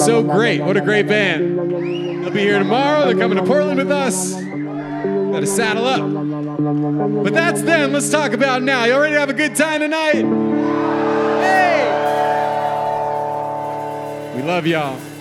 so great. What a great band. They'll be here tomorrow. They're coming to Portland with us. Gotta saddle up. But that's them. Let's talk about now. You ready to have a good time tonight? Hey! We love y'all.